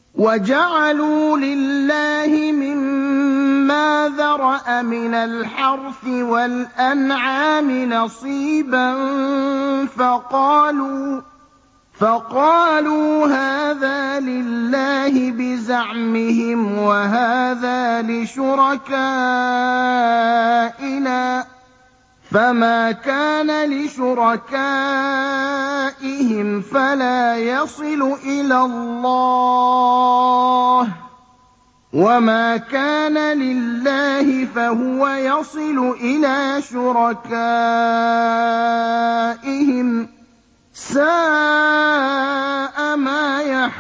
وَجَعَلُوا لِلَّهِ مِمَّا ذَرَأَ مِنَ الْحَرْثِ وَالْأَنْعَامِ نَصِيبًا فَقَالُوا هَٰذَا لِلَّهِ بِزَعْمِهِمْ وَهَٰذَا لِشُرَكَائِنَا ۖ فَمَا كَانَ لِشُرَكَائِهِمْ فَلَا يَصِلُ إِلَى اللَّهِ ۖ وَمَا كَانَ لِلَّهِ فَهُوَ يَصِلُ إِلَىٰ شُرَكَائِهِمْ ۗ سَاءَ مَا يَحْكُمُونَ